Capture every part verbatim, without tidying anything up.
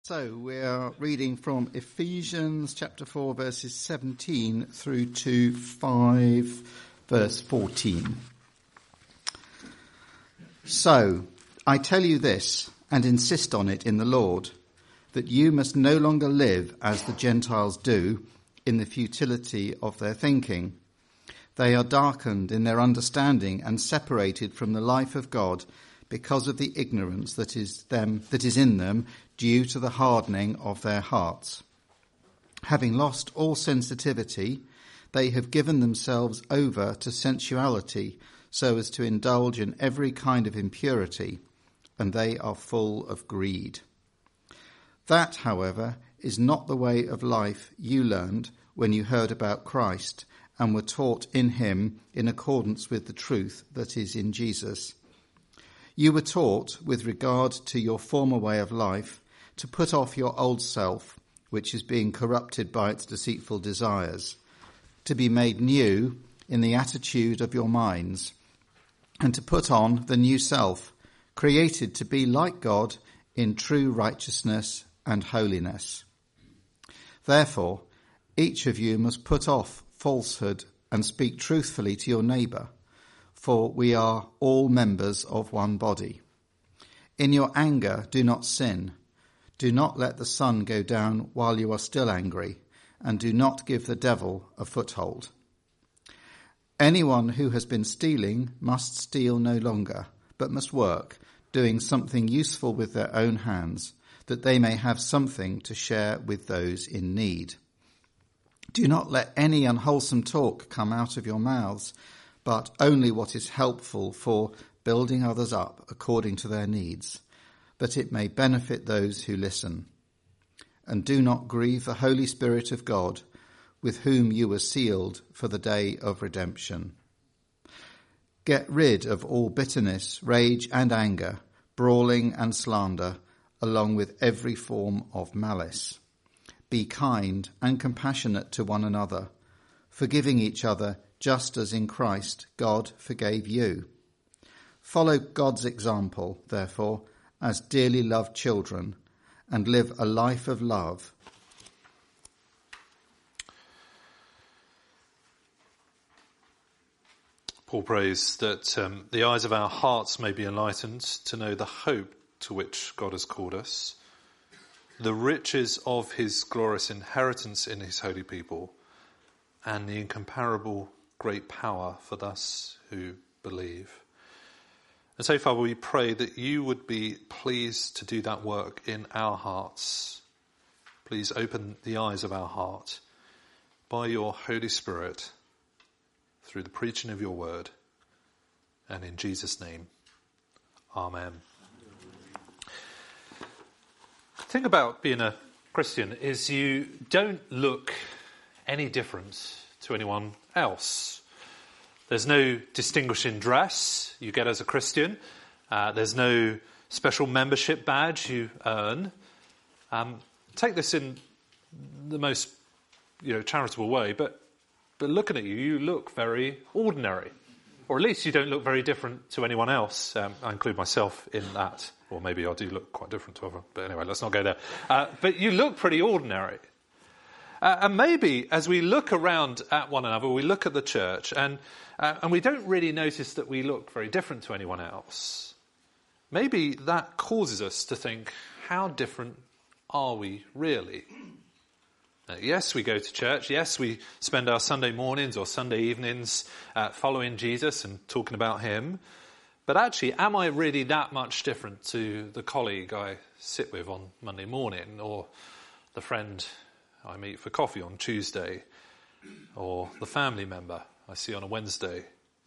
So we're reading from Ephesians chapter four, verses seventeen through to five, verse fourteen. So I tell you this, and insist on it in the Lord, that you must no longer live as the Gentiles do, in the futility of their thinking. They are darkened in their understanding and separated from the life of God because of the ignorance that is them that is in them due to the hardening of their hearts. Having lost all sensitivity, they have given themselves over to sensuality so as to indulge in every kind of impurity, and they are full of greed. That, however, is not the way of life you learned when you heard about Christ and were taught in him in accordance with the truth that is in Jesus. You were taught, with regard to your former way of life, to put off your old self, which is being corrupted by its deceitful desires, to be made new in the attitude of your minds, and to put on the new self, created to be like God in true righteousness and holiness. Therefore, each of you must put off falsehood and speak truthfully to your neighbour, for we are all members of one body. In your anger, do not sin. Do not let the sun go down while you are still angry, and do not give the devil a foothold. Anyone who has been stealing must steal no longer, but must work, doing something useful with their own hands, that they may have something to share with those in need. Do not let any unwholesome talk come out of your mouths, but only what is helpful for building others up according to their needs, that it may benefit those who listen. And do not grieve the Holy Spirit of God, with whom you were sealed for the day of redemption. Get rid of all bitterness, rage and anger, brawling and slander, along with every form of malice. Be kind and compassionate to one another, forgiving each other just as in Christ God forgave you. Follow God's example, therefore, as dearly loved children, and live a life of love. Paul prays that um, the eyes of our hearts may be enlightened to know the hope to which God has called us, the riches of his glorious inheritance in his holy people, and the incomparable great power for us who believe. And so, Father, we pray that you would be pleased to do that work in our hearts. Please open the eyes of our heart by your Holy Spirit through the preaching of your word. And in Jesus' name, amen. The thing about being a Christian is you don't look any different to anyone else. There's no distinguishing dress you get as a Christian. Uh, there's no special membership badge you earn. Um, take this in the most, you know, charitable way, but but looking at you, you look very ordinary, or at least you don't look very different to anyone else. Um, I include myself in that, or maybe I do look quite different to other. But anyway, let's not go there. Uh, but you look pretty ordinary. Uh, and maybe as we look around at one another, we look at the church, and uh, and we don't really notice that we look very different to anyone else. Maybe that causes us to think, how different are we really? Now, yes, we go to church. Yes, we spend our Sunday mornings or Sunday evenings uh, following Jesus and talking about him. But actually, am I really that much different to the colleague I sit with on Monday morning, or the friend I meet for coffee on Tuesday, or the family member I see on a Wednesday?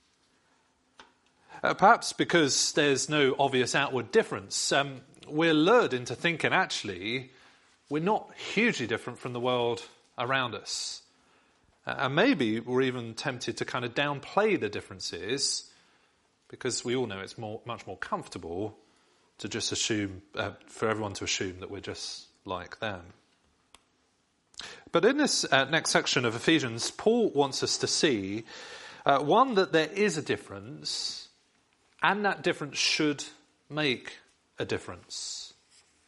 Uh, perhaps because there's no obvious outward difference, um, we're lured into thinking actually we're not hugely different from the world around us. Uh, and maybe we're even tempted to kind of downplay the differences, because we all know it's more, much more comfortable to just assume, uh, for everyone to assume that we're just like them. But in this uh, next section of Ephesians, Paul wants us to see, uh, one, that there is a difference, and that difference should make a difference.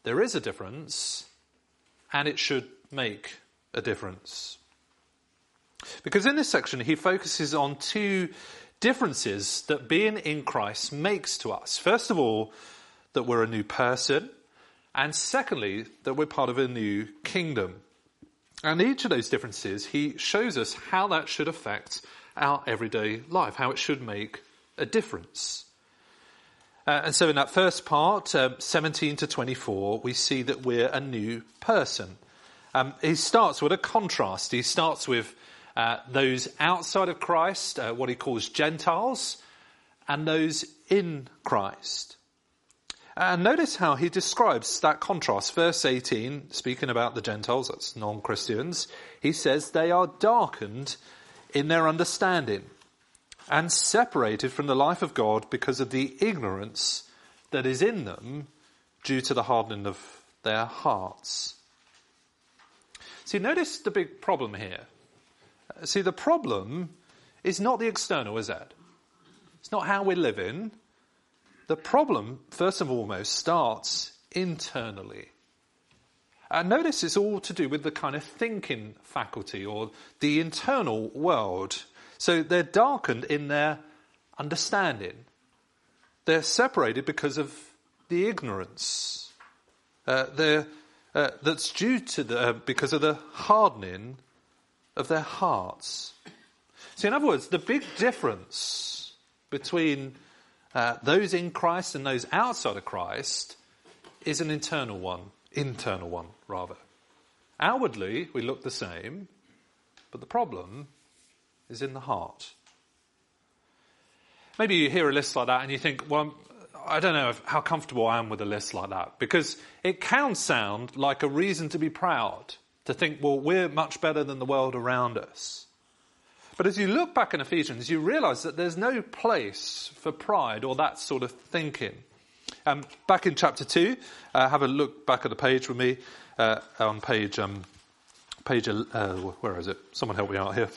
there is a difference, and it should make a difference. Because in this section, he focuses on two differences that being in Christ makes to us. First of all, that we're a new person, and secondly, that we're part of a new kingdom. And each of those differences, he shows us how that should affect our everyday life, how it should make a difference. Uh, and so in that first part, um, seventeen to twenty-four, we see that we're a new person. Um, he starts with a contrast. He starts with uh, those outside of Christ, uh, what he calls Gentiles, and those in Christ. And notice how he describes that contrast. Verse eighteen, speaking about the Gentiles, that's non-Christians, he says they are darkened in their understanding and separated from the life of God because of the ignorance that is in them due to the hardening of their hearts. See, notice the big problem here. See, the problem is not the external, is it? It's not how we're living. The problem, first and foremost, starts internally. And notice it's all to do with the kind of thinking faculty or the internal world. So they're darkened in their understanding. They're separated because of the ignorance. Uh, they're, uh, that's due to the, uh, because of the hardening of their hearts. So in other words, the big difference between uh, those in Christ and those outside of Christ is an internal one, internal one rather. Outwardly, we look the same, but the problem is in the heart. Maybe you hear a list like that and you think, well, I don't know if, how comfortable I am with a list like that, because it can sound like a reason to be proud, to think, well, we're much better than the world around us. But as you look back in Ephesians, you realise that there's no place for pride or that sort of thinking. Um, back in chapter two, uh, have a look back at the page with me, uh, on page, um, page, uh, where is it? Someone help me out here.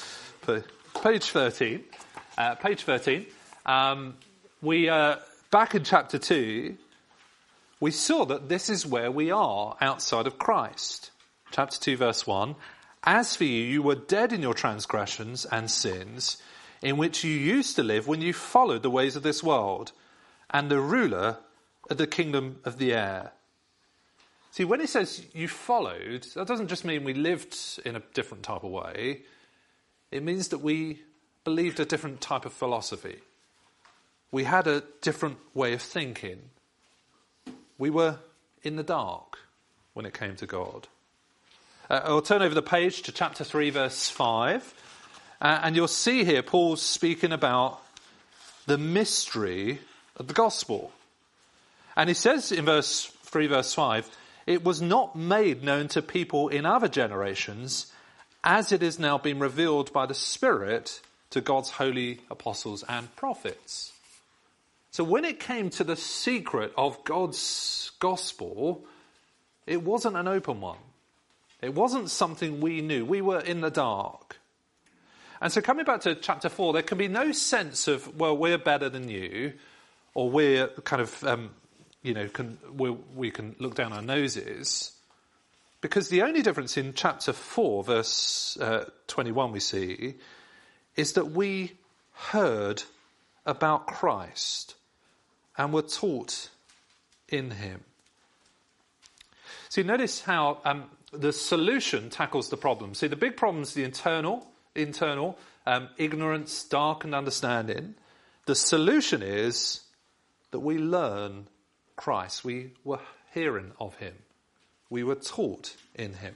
Page thirteen. Uh, page thirteen. Um, we, uh, back in chapter two, we saw that this is where we are outside of Christ. Chapter two, verse one. As for you, you were dead in your transgressions and sins, in which you used to live when you followed the ways of this world, and the ruler of the kingdom of the air. See, when it says you followed, that doesn't just mean we lived in a different type of way. It means that we believed a different type of philosophy. We had a different way of thinking. We were in the dark when it came to God. Uh, I'll turn over the page to chapter three, verse five. Uh, and you'll see here Paul's speaking about the mystery of the gospel. And he says in verse three, verse five, it was not made known to people in other generations as it is now been revealed by the Spirit to God's holy apostles and prophets. So when it came to the secret of God's gospel, it wasn't an open one. It wasn't something we knew. We were in the dark. And so coming back to chapter four, there can be no sense of, well, we're better than you, or we're kind of, um, you know, can, we we can look down our noses. Because the only difference in chapter four, verse uh, twenty-one we see, is that we heard about Christ and were taught in him. See, notice how um, the solution tackles the problem. See, the big problem is the internal, internal um, ignorance, darkened understanding. The solution is that we learn Christ. We were hearing of him. We were taught in him.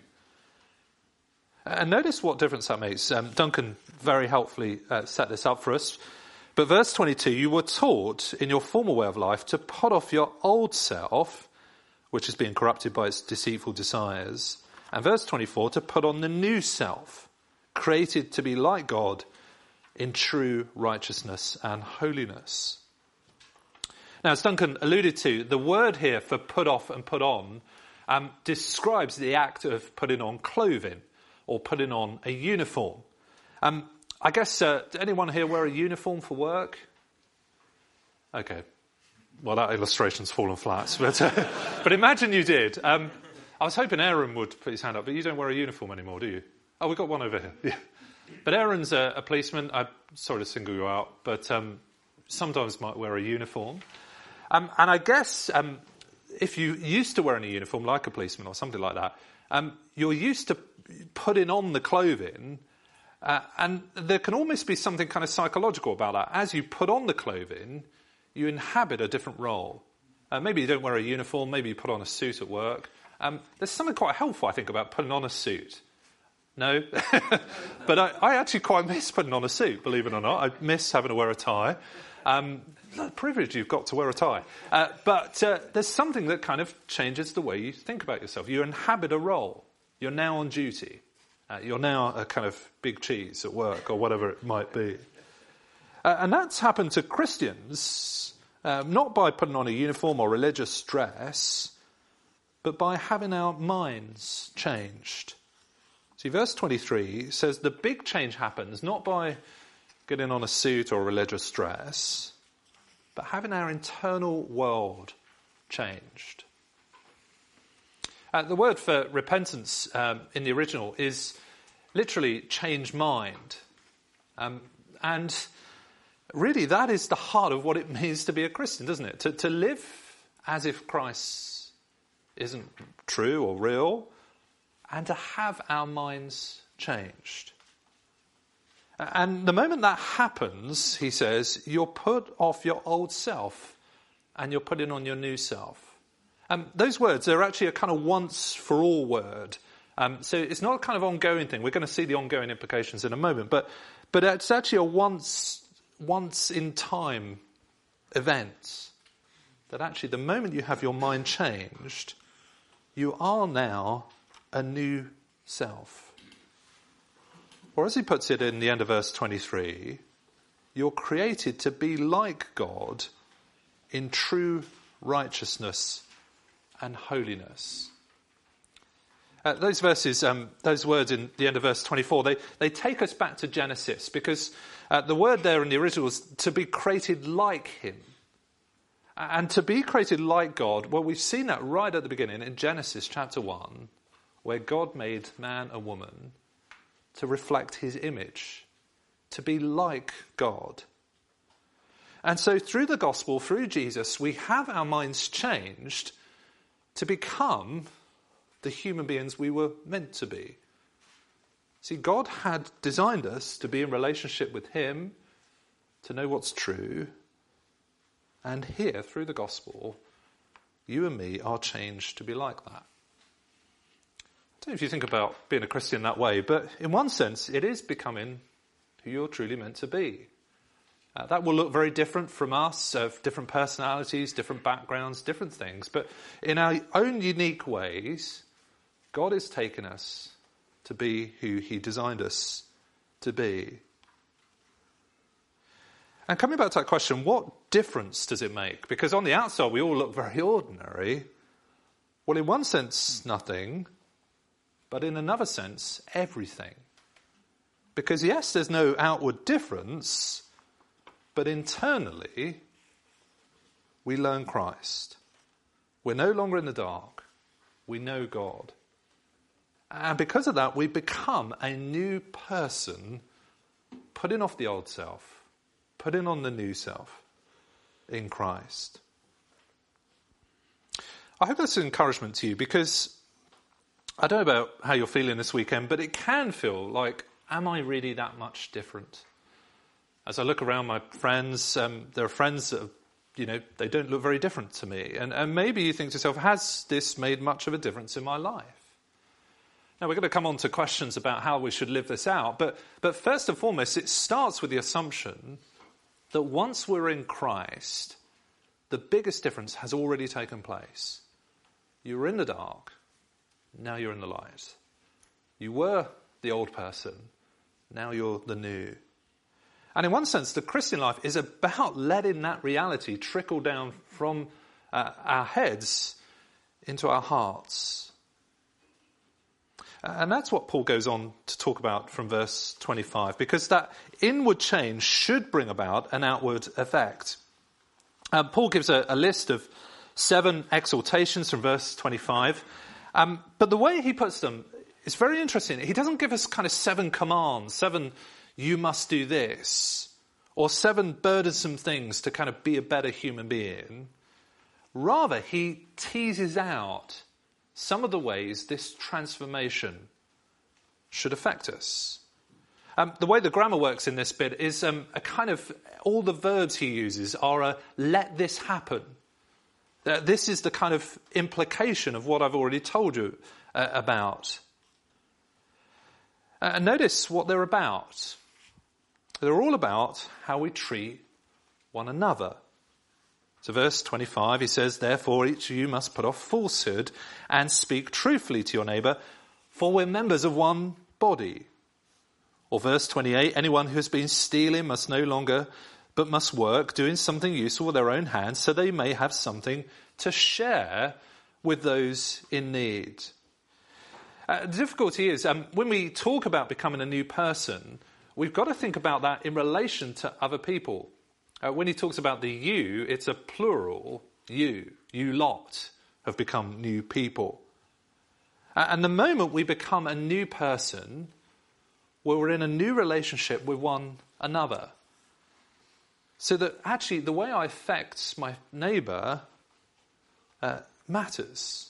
And notice what difference that makes. Um, Duncan very helpfully uh, set this up for us. But verse twenty-two, you were taught in your former way of life to put off your old self, which is being corrupted by its deceitful desires. And verse twenty-four, to put on the new self, created to be like God in true righteousness and holiness. Now, as Duncan alluded to, the word here for put off and put on um, describes the act of putting on clothing or putting on a uniform. Um, I guess, uh, did anyone here wear a uniform for work? Okay. well, that illustration's fallen flat. But, uh, but imagine you did. Um, I was hoping Aaron would put his hand up, but you don't wear a uniform anymore, do you? Oh, we've got one over here. Yeah. But Aaron's a, a policeman. I'm sorry to single you out, but um, sometimes might wear a uniform. Um, and I guess um, if you're used to wearing a uniform, like a policeman or something like that, um, you're used to putting on the clothing, uh, and there can almost be something kind of psychological about that. As you put on the clothing, you inhabit a different role. Uh, maybe you don't wear a uniform, maybe you put on a suit at work. Um, there's something quite helpful, I think, about putting on a suit. No? But I, I actually quite miss putting on a suit, believe it or not. I miss having to wear a tie. Um, the privilege you've got to wear a tie. Uh, but uh, there's something that kind of changes the way you think about yourself. You inhabit a role. You're now on duty. Uh, you're now a kind of big cheese at work or whatever it might be. Uh, and that's happened to Christians, uh, not by putting on a uniform or religious dress, but by having our minds changed. See, verse twenty-three says the big change happens not by getting on a suit or a religious dress, but having our internal world changed. Uh, the word for repentance um, in the original is literally change mind. Um, and really that is the heart of what it means to be a Christian, doesn't it? To, to live as if Christ isn't true or real, and to have our minds changed. And the moment that happens, he says, you're put off your old self and you're putting on your new self. Um, those words are actually a kind of once-for-all word. Um, so it's not a kind of ongoing thing. We're going to see the ongoing implications in a moment. But but it's actually a once, once-in-time event. That actually the moment you have your mind changed, you are now a new self. Or as he puts it in the end of verse twenty-three, you're created to be like God in true righteousness and holiness. Uh, those verses, um, those words in the end of verse twenty-four, they, they take us back to Genesis, because uh, the word there in the original is to be created like him. And to be created like God, well, we've seen that right at the beginning in Genesis chapter one, where God made man and woman to reflect his image, to be like God. And so through the gospel, through Jesus, we have our minds changed to become the human beings we were meant to be. See, God had designed us to be in relationship with him, to know what's true. And here, through the gospel, you and me are changed to be like that. I don't know if you think about being a Christian that way, but in one sense, it is becoming who you're truly meant to be. Uh, that will look very different from us, of different personalities, different backgrounds, different things. But in our own unique ways, God has taken us to be who he designed us to be. And coming back to that question, what difference does it make? Because on the outside, we all look very ordinary. Well, in one sense, nothing. But in another sense, everything. Because yes, there's no outward difference, but internally, we learn Christ. We're no longer in the dark. We know God. And because of that, we become a new person, putting off the old self, putting on the new self in Christ. I hope that's an encouragement to you, because I don't know about how you're feeling this weekend, but it can feel like, am I really that much different? As I look around my friends, um, there are friends that, are, you know, they don't look very different to me. And, and maybe you think to yourself, has this made much of a difference in my life? Now, we're going to come on to questions about how we should live this out. But, but first and foremost, it starts with the assumption that once we're in Christ, the biggest difference has already taken place. You were in the dark. Now you're in the light. You were the old person. Now you're the new. And in one sense, the Christian life is about letting that reality trickle down from uh, our heads into our hearts. And that's what Paul goes on to talk about from verse twenty-five, because that inward change should bring about an outward effect. Um, Paul gives a, a list of seven exhortations from verse twenty-five. Um, but the way he puts them is very interesting. He doesn't give us kind of seven commands, seven you must do this, or seven burdensome things to kind of be a better human being. Rather, he teases out some of the ways this transformation should affect us. Um, the way the grammar works in this bit is um, a kind of, all the verbs he uses are a let this happen. Uh, this is the kind of implication of what I've already told you uh, about. Uh, and notice what they're about. They're all about how we treat one another. So verse twenty-five, he says, therefore each of you must put off falsehood and speak truthfully to your neighbour, for we're members of one body. Or verse twenty-eight, anyone who has been stealing must no longer, but must work, doing something useful with their own hands, so they may have something to share with those in need. Uh, the difficulty is, um, when we talk about becoming a new person, we've got to think about that in relation to other people. Uh, when he talks about the you, it's a plural you. You lot have become new people. Uh, and the moment we become a new person, well, we're in a new relationship with one another. So that actually the way I affect my neighbour uh, matters.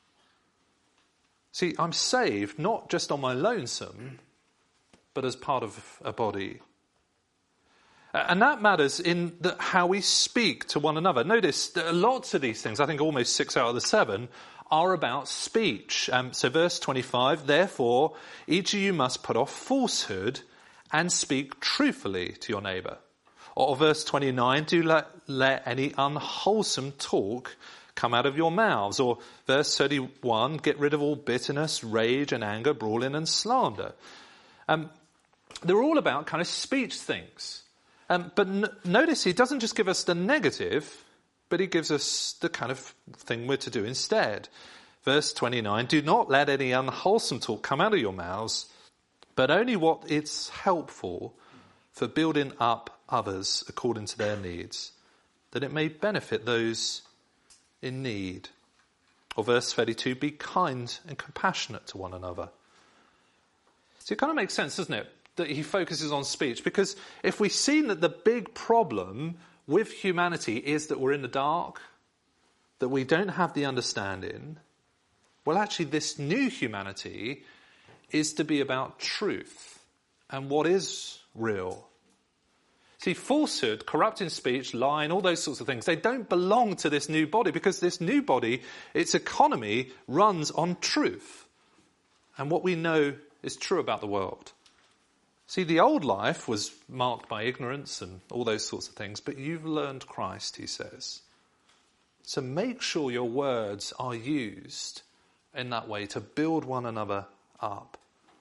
See, I'm saved not just on my lonesome, but as part of a body. And that matters in the, how we speak to one another. Notice that lots of these things, I think almost six out of the seven, are about speech. Um, so verse twenty-five, therefore, each of you must put off falsehood and speak truthfully to your neighbour. Or verse twenty-nine, do let, let any unwholesome talk come out of your mouths. Or verse thirty-one, get rid of all bitterness, rage and anger, brawling and slander. Um, they're all about kind of speech things. Um, but n- notice he doesn't just give us the negative, but he gives us the kind of thing we're to do instead. Verse twenty-nine, do not let any unwholesome talk come out of your mouths, but only what is helpful for building up others according to their needs, that it may benefit those in need. Or verse thirty-two, be kind and compassionate to one another. So it kind of makes sense, doesn't it, that he focuses on speech? Because if we've seen that the big problem with humanity is that we're in the dark, that we don't have the understanding, well, actually this new humanity is to be about truth and what is real. See, falsehood, corrupting speech, lying, all those sorts of things, they don't belong to this new body, because this new body, its economy runs on truth and what we know is true about the world. See, the old life was marked by ignorance and all those sorts of things, but you've learned Christ, he says. So make sure your words are used in that way to build one another up.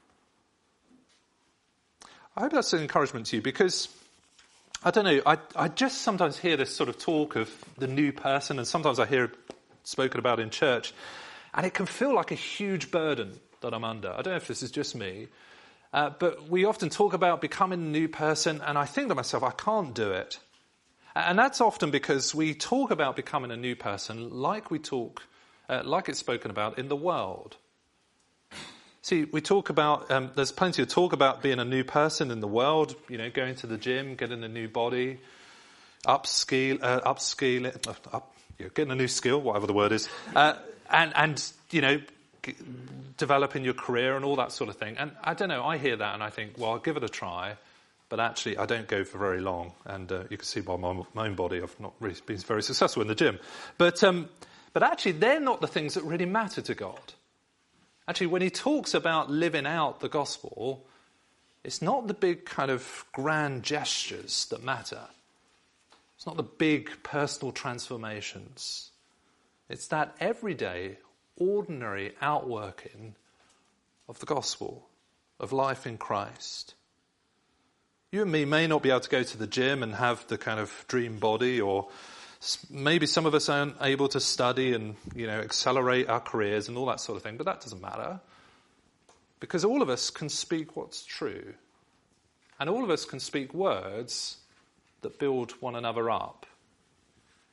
I hope that's an encouragement to you, because I don't know, I, I just sometimes hear this sort of talk of the new person, and sometimes I hear it spoken about in church, and it can feel like a huge burden that I'm under. I don't know if this is just me, uh, but we often talk about becoming a new person, and I think to myself, I can't do it. And that's often because we talk about becoming a new person like we talk, uh, like it's spoken about in the world. See, we talk about, um, there's plenty of talk about being a new person in the world, you know, going to the gym, getting a new body, upskill, uh, upskill, uh, up, you know, getting a new skill, whatever the word is, uh, and, and, you know, g- developing your career and all that sort of thing. And I don't know, I hear that and I think, well, I'll give it a try, but actually I don't go for very long. And uh, you can see by my, my own body, I've not really been very successful in the gym. But, um, but actually, they're not the things that really matter to God. Actually, when he talks about living out the gospel, it's not the big kind of grand gestures that matter. It's not the big personal transformations. It's that everyday, ordinary outworking of the gospel, of life in Christ. You and me may not be able to go to the gym and have the kind of dream body, or maybe some of us aren't able to study and, you know, accelerate our careers and all that sort of thing, but that doesn't matter. Because all of us can speak what's true. And all of us can speak words that build one another up.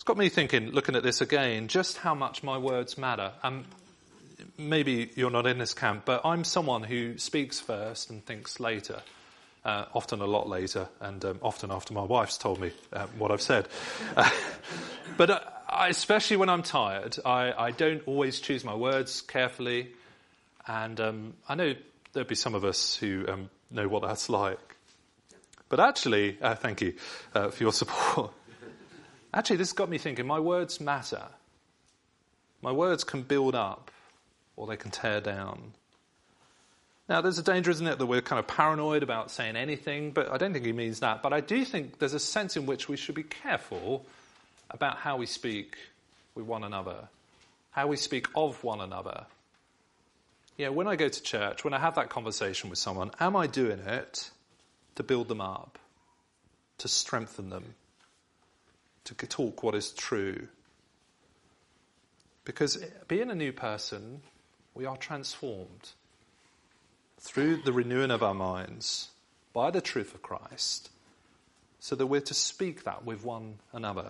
got me thinking, looking at this again, just how much my words matter. Um, maybe you're not in this camp, but I'm someone who speaks first and thinks later, uh, often a lot later, and um, often after my wife's told me uh, what I've said. Uh, but uh, I, especially when I'm tired, I, I don't always choose my words carefully, and um, I know there'll be some of us who um, know what that's like. But actually, uh, thank you uh, for your support. Actually, this got me thinking, my words matter. My words can build up or they can tear down. Now, there's a danger, isn't it, that we're kind of paranoid about saying anything, but I don't think he means that. But I do think there's a sense in which we should be careful about how we speak with one another, how we speak of one another. Yeah, when I go to church, when I have that conversation with someone, am I doing it to build them up, to strengthen them, to talk what is true? Because being a new person, we are transformed through the renewing of our minds by the truth of Christ, so that we're to speak that with one another.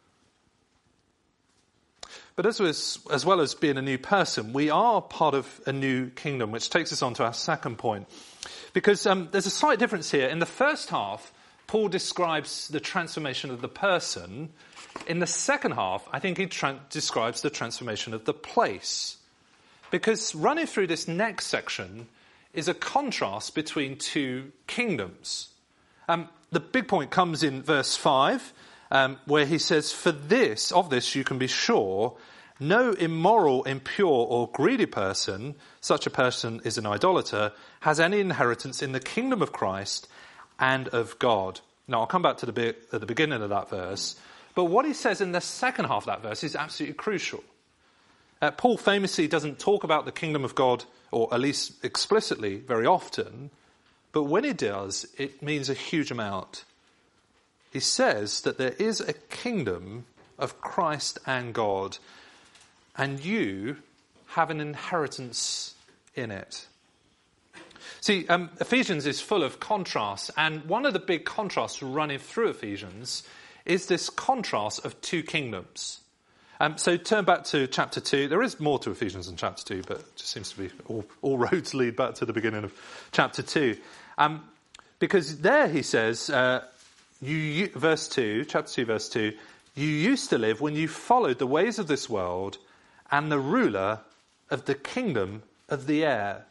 But as, was, as well as being a new person, we are part of a new kingdom, which takes us on to our second point. Because um, there's a slight difference here. In the first half, Paul describes the transformation of the person. In the second half, I think he tra- describes the transformation of the place. Because running through this next section is a contrast between two kingdoms. Um, the big point comes in verse five, um, where he says, "For this, of this you can be sure, no immoral, impure or greedy person, such a person is an idolater, has any inheritance in the kingdom of Christ and of God." Now, I'll come back to the bit at the beginning of that verse. But what he says in the second half of that verse is absolutely crucial. Uh, Paul famously doesn't talk about the kingdom of God, or at least explicitly, very often. But when he does, it means a huge amount. He says that there is a kingdom of Christ and God, and you have an inheritance in it. See, um, Ephesians is full of contrasts, and one of the big contrasts running through Ephesians is this contrast of two kingdoms. Um, so turn back to chapter two. There is more to Ephesians than chapter two, but it just seems to be all, all roads lead back to the beginning of chapter two. Um, because there he says, uh, you, you, verse two, chapter two, verse two, you used to live when you followed the ways of this world and the ruler of the kingdom of the air.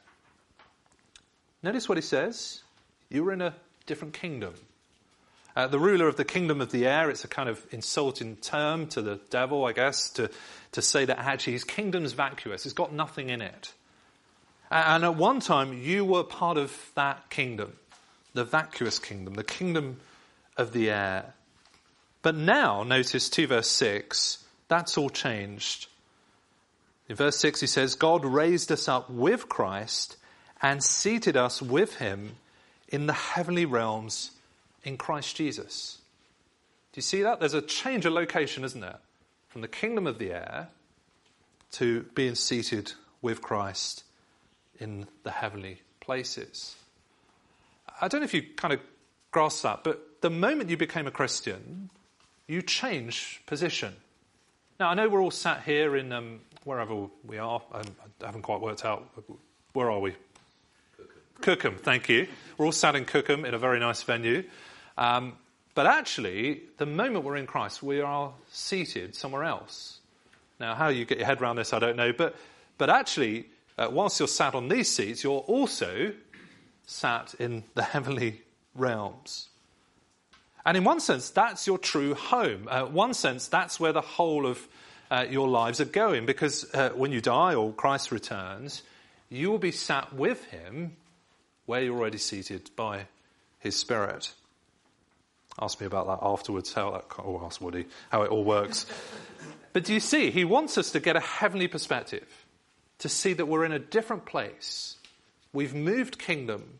Notice what he says. You were in a different kingdom. Uh, the ruler of the kingdom of the air, it's a kind of insulting term to the devil, I guess, to, to say that actually his kingdom's vacuous. It's got nothing in it. And at one time, you were part of that kingdom, the vacuous kingdom, the kingdom of the air. But now, notice two verse six, that's all changed. In verse six, he says, God raised us up with Christ and seated us with him in the heavenly realms in Christ Jesus. Do you see that? There's a change of location, isn't there? From the kingdom of the air to being seated with Christ in the heavenly places. I don't know if you kind of grasp that, but the moment you became a Christian, you change position. Now, I know we're all sat here in um, wherever we are. I haven't quite worked out. Where are we? Cookham. Cookham, thank you. We're all sat in Cookham in a very nice venue. Um, but actually, the moment we're in Christ, we are seated somewhere else. Now, how you get your head around this, I don't know. But but actually, uh, whilst you're sat on these seats, you're also sat in the heavenly realms. And in one sense, that's your true home. Uh, one sense, that's where the whole of uh, your lives are going. Because uh, when you die or Christ returns, you will be sat with him where you're already seated by his Spirit. Ask me about that afterwards, how that, or ask Woody, how it all works. But do you see, he wants us to get a heavenly perspective, to see that we're in a different place. We've moved kingdom.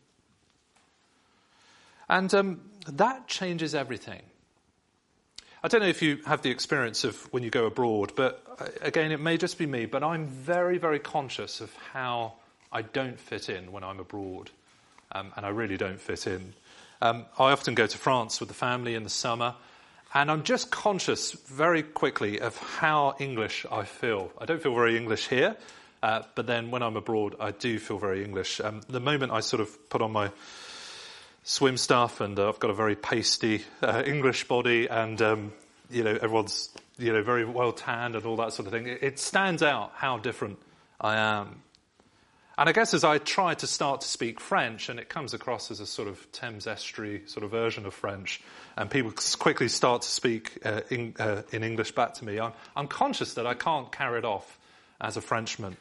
And um, that changes everything. I don't know if you have the experience of when you go abroad, but uh, again, it may just be me, but I'm very, very conscious of how I don't fit in when I'm abroad. Um, and I really don't fit in. Um, I often go to France with the family in the summer, And I'm just conscious very quickly of how English I feel. I don't feel very English here, uh, but then when I'm abroad, I do feel very English. Um, the moment I sort of put on my swim stuff, and uh, I've got a very pasty uh, English body, and um, you know everyone's you know very well tanned and all that sort of thing. It, it stands out how different I am. And I guess as I try to start to speak French, and it comes across as a sort of Thames Estuary sort of version of French, and people quickly start to speak uh, in, uh, in English back to me, I'm, I'm conscious that I can't carry it off as a Frenchman.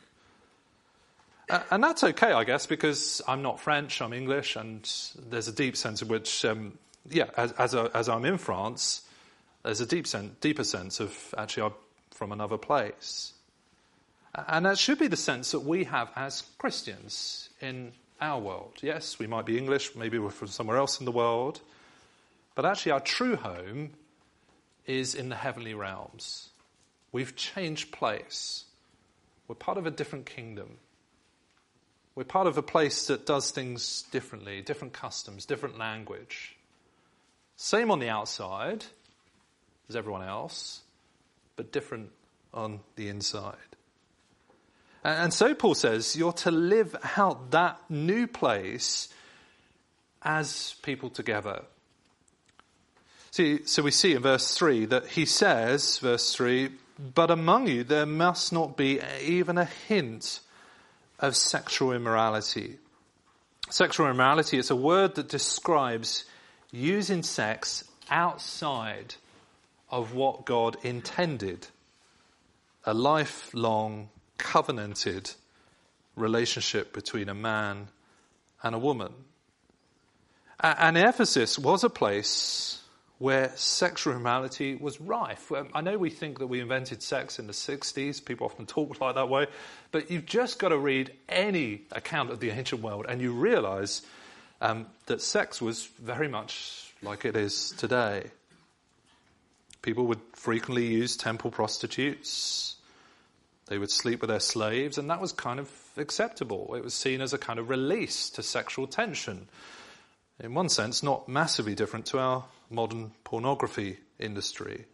Uh, and that's okay, I guess, because I'm not French, I'm English, and there's a deep sense in which, um, yeah, as, as, a, as I'm in France, there's a deep sense, deeper sense of actually I'm from another place. And that should be the sense that we have as Christians in our world. Yes, we might be English, maybe we're from somewhere else in the world, but actually our true home is in the heavenly realms. We've changed place. We're part of a different kingdom. We're part of a place that does things differently, different customs, different language. Same on the outside as everyone else, but different on the inside. And so Paul says you're to live out that new place as people together. See, so we see in verse three that he says, verse three, but among you there must not be even a hint of sexual immorality. Sexual immorality is a word that describes using sex outside of what God intended. A lifelong covenanted relationship between a man and a woman. And Ephesus was a place where sexual immorality was rife. I know we think that we invented sex in the sixties. People often talk like that way. But you've just got to read any account of the ancient world and you realize um, that sex was very much like it is today. People would frequently use temple prostitutes. They would sleep with their slaves, and that was kind of acceptable. It was seen as a kind of release to sexual tension. In one sense, not massively different to our modern pornography industry.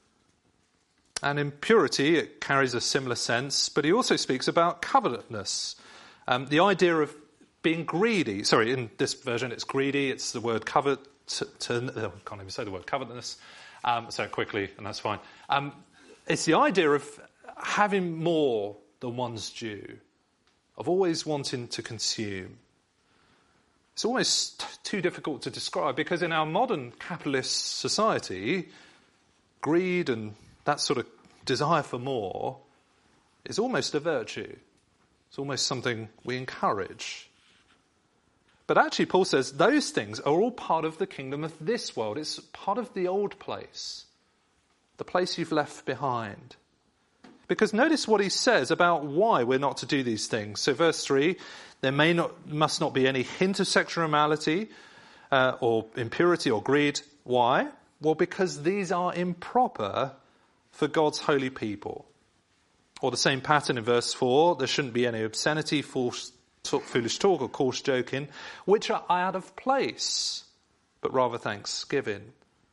And in purity, it carries a similar sense, but he also speaks about covetousness. Um, the idea of being greedy. Sorry, in this version it's greedy. It's the word covet. To, to, I can't even say the word covetousness. Um, say it quickly, and that's fine. Um, it's the idea of having more than one's due, of always wanting to consume. It's almost t- too difficult to describe because in our modern capitalist society, greed and that sort of desire for more is almost a virtue. It's almost something we encourage. But actually, Paul says those things are all part of the kingdom of this world. It's part of the old place, the place you've left behind. Because notice what he says about why we're not to do these things. So verse three, there may not, must not be any hint of sexual immorality uh, or impurity or greed. Why? Well, because these are improper for God's holy people. Or the same pattern in verse four, there shouldn't be any obscenity, false, talk, foolish talk or coarse joking, which are out of place, but rather thanksgiving.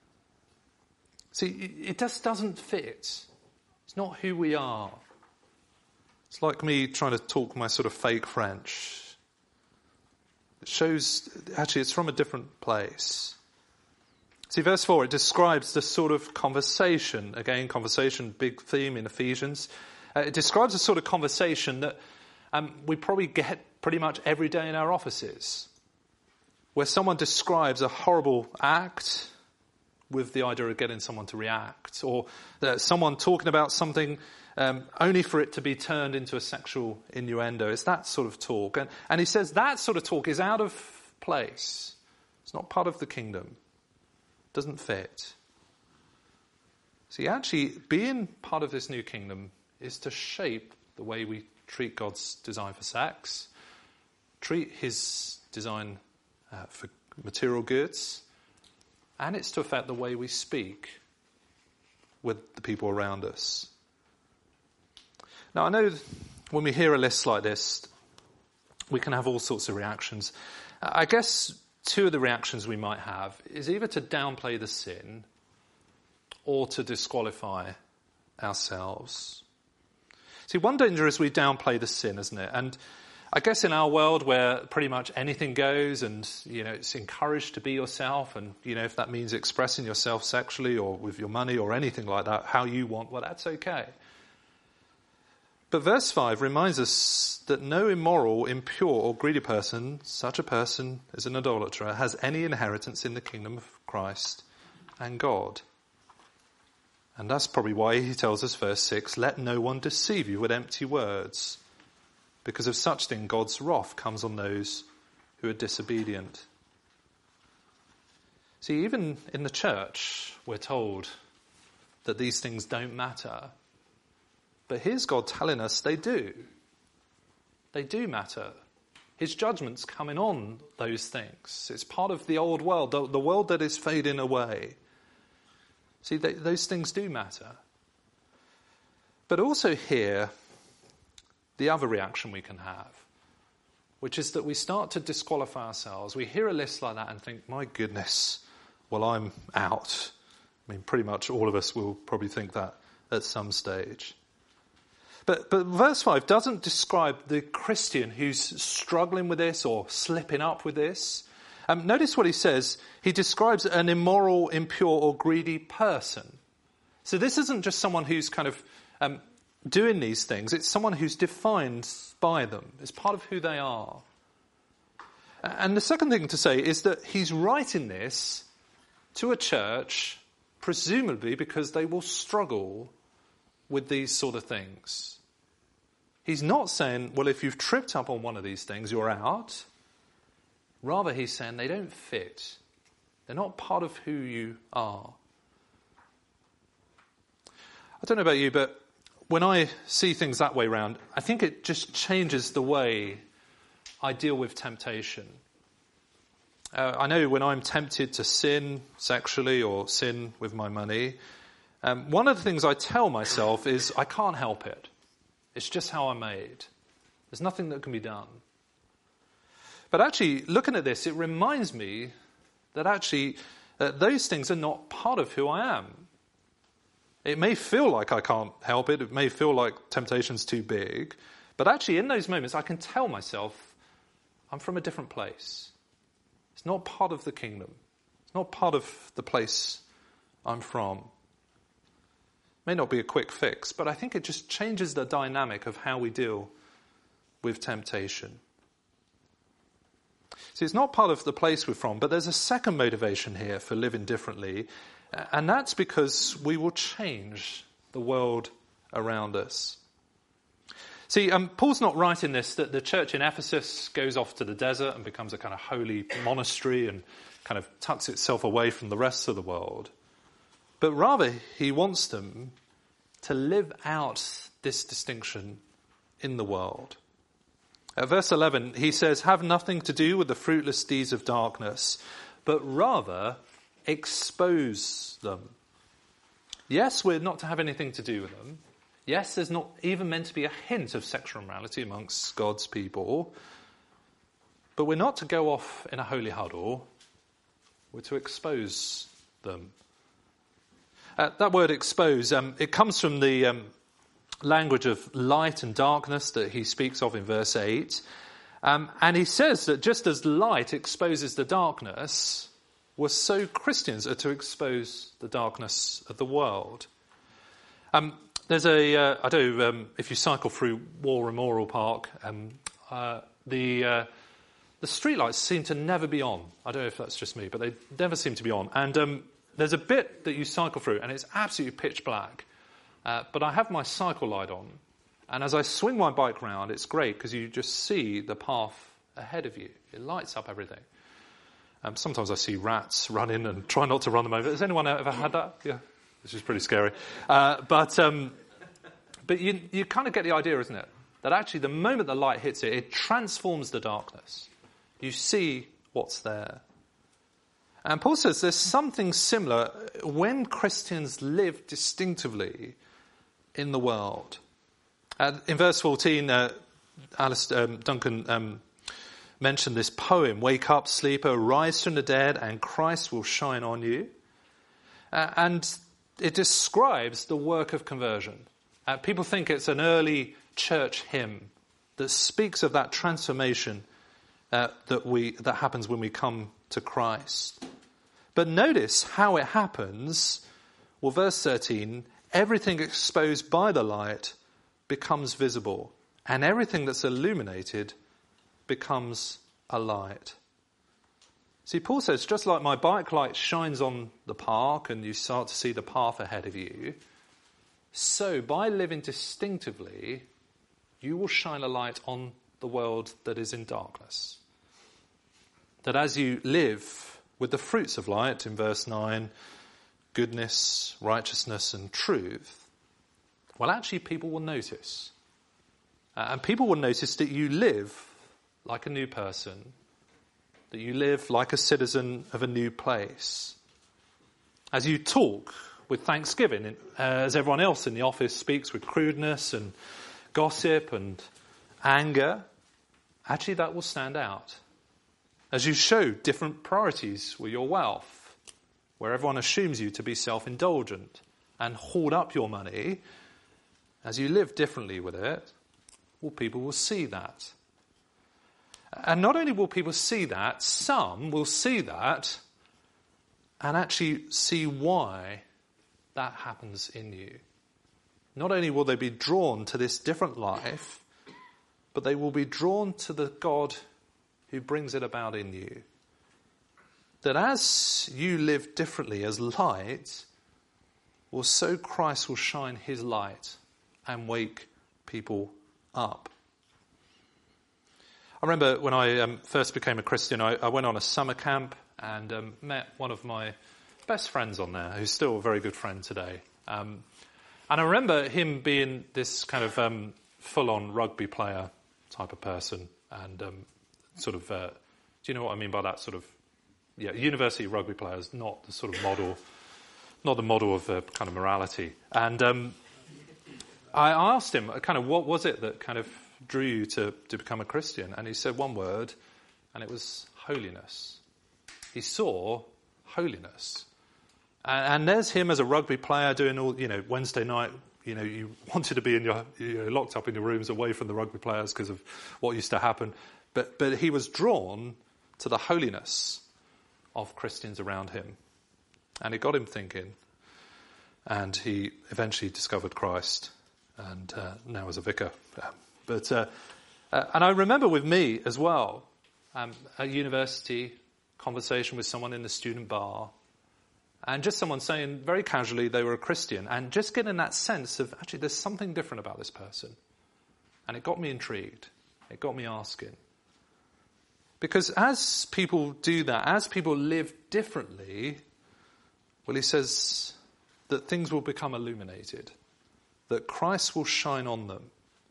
See, it just doesn't fit. It's not who we are. It's like me trying to talk my sort of fake French. It shows, actually, it's from a different place. See, verse four, it describes the sort of conversation. Again, conversation, big theme in Ephesians. Uh, it describes a sort of conversation that um, we probably get pretty much every day in our offices, where someone describes a horrible act with the idea of getting someone to react, or uh, someone talking about something um, only for it to be turned into a sexual innuendo. It's that sort of talk. And, and he says that sort of talk is out of place. It's not part of the kingdom. It doesn't fit. See, actually, being part of this new kingdom is to shape the way we treat God's design for sex, treat his design uh, for material goods, and it's to affect the way we speak with the people around us. Now, I know when we hear a list like this, we can have all sorts of reactions. I guess two of the reactions we might have is either to downplay the sin or to disqualify ourselves. See, one danger is we downplay the sin, isn't it? And I guess in our world where pretty much anything goes and, you know, it's encouraged to be yourself and, you know, if that means expressing yourself sexually or with your money or anything like that, how you want, well, that's okay. But verse five reminds us that no immoral, impure or greedy person, such a person as an idolater, has any inheritance in the kingdom of Christ and God. And that's probably why he tells us, verse six, let no one deceive you with empty words. Because of such thing, God's wrath comes on those who are disobedient. See, even in the church, we're told that these things don't matter. But here's God telling us they do. They do matter. His judgment's coming on those things. It's part of the old world, the, the world that is fading away. See, they, those things do matter. But also here, the other reaction we can have, which is that we start to disqualify ourselves. We hear a list like that and think, my goodness, well, I'm out. I mean, pretty much all of us will probably think that at some stage. But, but verse five doesn't describe the Christian who's struggling with this or slipping up with this. Um, notice what he says. He describes an immoral, impure or greedy person. So this isn't just someone who's kind of um, doing these things. It's someone who's defined by them. It's part of who they are. And the second thing to say is that he's writing this to a church, presumably because they will struggle with these sort of things. He's not saying, well, if you've tripped up on one of these things, you're out. Rather, he's saying they don't fit. They're not part of who you are. I don't know about you, but when I see things that way round, I think it just changes the way I deal with temptation. Uh, I know when I'm tempted to sin sexually or sin with my money, um, one of the things I tell myself is I can't help it. It's just how I'm made. There's nothing that can be done. But actually, looking at this, it reminds me that actually uh, those things are not part of who I am. It may feel like I can't help it. It may feel like temptation's too big. But actually, in those moments, I can tell myself I'm from a different place. It's not part of the kingdom. It's not part of the place I'm from. It may not be a quick fix, but I think it just changes the dynamic of how we deal with temptation. See, it's not part of the place we're from, but there's a second motivation here for living differently, and that's because we will change the world around us. See, um, Paul's not writing this that the church in Ephesus goes off to the desert and becomes a kind of holy monastery and kind of tucks itself away from the rest of the world. But rather, he wants them to live out this distinction in the world. At verse eleven, he says, have nothing to do with the fruitless deeds of darkness, but rather expose them. Yes, we're not to have anything to do with them. Yes, there's not even meant to be a hint of sexual immorality amongst God's people. But we're not to go off in a holy huddle. We're to expose them. Uh, that word expose, um, it comes from the um, language of light and darkness that he speaks of in verse eight. Um, and he says that just as light exposes the darkness, well, so Christians are to expose the darkness of the world. Um, there's a, uh, I don't know um, if you cycle through War Memorial Park, um, uh, the uh, the streetlights seem to never be on. I don't know if that's just me, but they never seem to be on. And um, there's a bit that you cycle through, and it's absolutely pitch black. Uh, but I have my cycle light on, and as I swing my bike round, it's great because you just see the path ahead of you. It lights up everything. Um, sometimes I see rats run in and try not to run them over. Has anyone ever had that? Yeah, this is pretty scary. Uh, but um, but you you kind of get the idea, isn't it? That actually the moment the light hits it, it transforms the darkness. You see what's there. And Paul says there's something similar when Christians live distinctively in the world. Uh, in verse fourteen, uh, Alice um, Duncan um, mentioned this poem, "Wake up, sleeper, rise from the dead, and Christ will shine on you." Uh, and it describes the work of conversion. Uh, people think it's an early church hymn that speaks of that transformation uh, that we that happens when we come to Christ. But notice how it happens. Well, verse thirteen, everything exposed by the light becomes visible, and everything that's illuminated becomes a light. See, Paul says, just like my bike light shines on the park and you start to see the path ahead of you, so by living distinctively, you will shine a light on the world that is in darkness. That as you live with the fruits of light, in verse nine, goodness, righteousness and truth, well, actually people will notice. Uh, and people will notice that you live like a new person, that you live like a citizen of a new place. As you talk with thanksgiving, uh, as everyone else in the office speaks with crudeness and gossip and anger, actually that will stand out. As you show different priorities with your wealth, where everyone assumes you to be self-indulgent and hoard up your money, as you live differently with it, well, people will see that. And not only will people see that, some will see that and actually see why that happens in you. Not only will they be drawn to this different life, but they will be drawn to the God who brings it about in you. That as you live differently as light, well, so Christ will shine his light and wake people up. I remember when I um, first became a Christian, I, I went on a summer camp and um, met one of my best friends on there, who's still a very good friend today. Um, and I remember him being this kind of um, full-on rugby player type of person. And um, sort of, uh, do you know what I mean by that sort of, yeah, university rugby players, not the sort of model, not the model of uh, kind of morality. And um, I asked him kind of what was it that kind of drew you to, to become a Christian? And he said one word, and it was holiness. He saw holiness. And, and there's him as a rugby player doing all, you know, Wednesday night, you know, you wanted to be in your, you know, locked up in your rooms away from the rugby players because of what used to happen. But, but he was drawn to the holiness of Christians around him. And it got him thinking. And he eventually discovered Christ and uh, now is a vicar. Um, But uh, uh, and I remember with me as well, um, at university, conversation with someone in the student bar, and just someone saying very casually they were a Christian, and just getting that sense of actually there's something different about this person, and it got me intrigued. It got me asking, because as people do that, as people live differently, well, he says that things will become illuminated, that Christ will shine on them.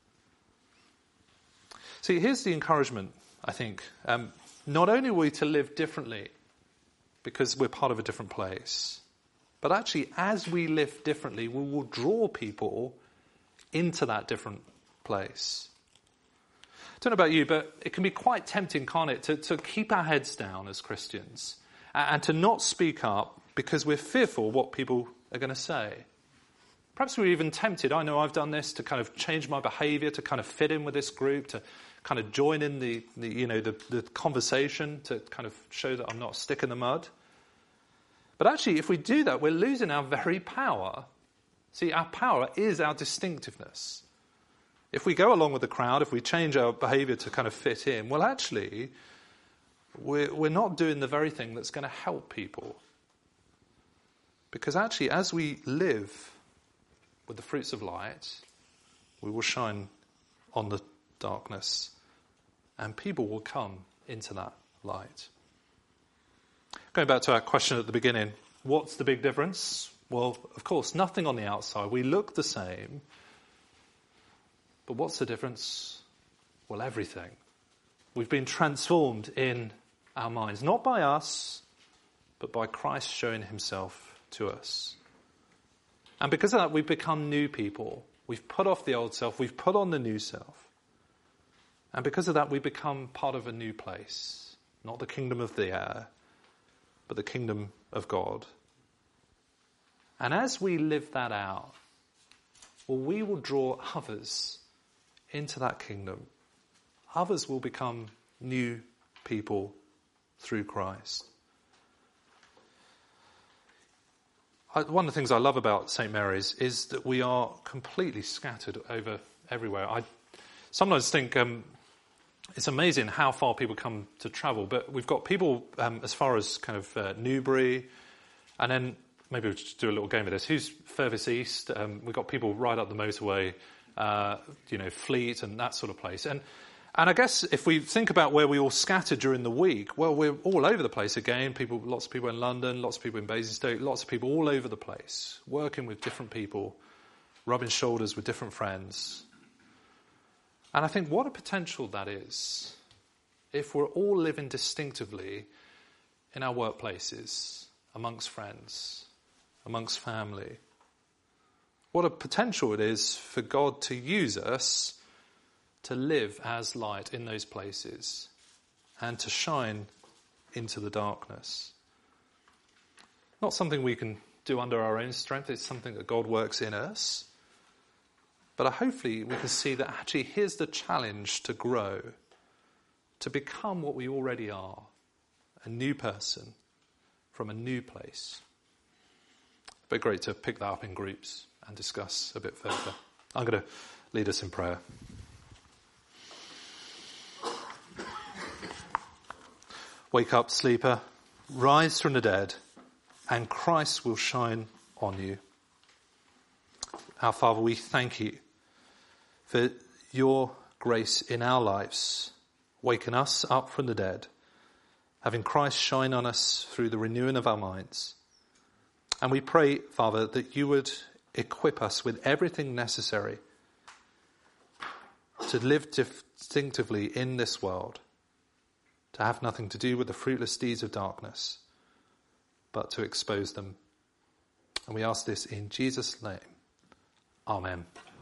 See, here's the encouragement, I think. Um, not only are we to live differently because we're part of a different place, but actually as we live differently, we will draw people into that different place. I don't know about you, but it can be quite tempting, can't it, to, to keep our heads down as Christians and, and to not speak up because we're fearful what people are going to say. Perhaps we're even tempted, I know I've done this, to kind of change my behaviour, to kind of fit in with this group, to kind of join in the, the you know, the, the conversation, to kind of show that I'm not a stick in the mud. But actually, if we do that, we're losing our very power. See, our power is our distinctiveness. If we go along with the crowd, if we change our behaviour to kind of fit in, well, actually, we're, we're not doing the very thing that's going to help people. Because actually, as we live with the fruits of light, we will shine on the darkness, and people will come into that light. Going back to our question at the beginning, what's the big difference? Well, of course, nothing on the outside. We look the same. But what's the difference? Well, everything. We've been transformed in our minds, not by us, but by Christ showing himself to us. And because of that, we've become new people. We've put off the old self. We've put on the new self. And because of that, we become part of a new place. Not the kingdom of the air, but the kingdom of God. And as we live that out, well, we will draw others into that kingdom. Others will become new people through Christ. I, one of the things I love about Saint Mary's is that we are completely scattered over everywhere. I sometimes think um, it's amazing how far people come to travel, but we've got people um, as far as kind of uh, Newbury, and then maybe we'll just do a little game of this. Who's furthest east? Um, we've got people right up the motorway, uh, you know, Fleet and that sort of place. And and I guess if we think about where we all scatter during the week, well, we're all over the place again. People, lots of people in London, lots of people in Basingstoke, lots of people all over the place, working with different people, rubbing shoulders with different friends. And I think what a potential that is if we're all living distinctively in our workplaces, amongst friends, amongst family. What a potential it is for God to use us to live as light in those places and to shine into the darkness. Not something we can do under our own strength, it's something that God works in us. But hopefully we can see that actually here's the challenge to grow, to become what we already are, a new person from a new place. But great to pick that up in groups and discuss a bit further. I'm going to lead us in prayer. Wake up, sleeper, rise from the dead, and Christ will shine on you. Our Father, we thank you for your grace in our lives, waking us up from the dead, having Christ shine on us through the renewing of our minds. And we pray, Father, that you would equip us with everything necessary to live distinctively in this world, to have nothing to do with the fruitless deeds of darkness, but to expose them. And we ask this in Jesus' name. Amen.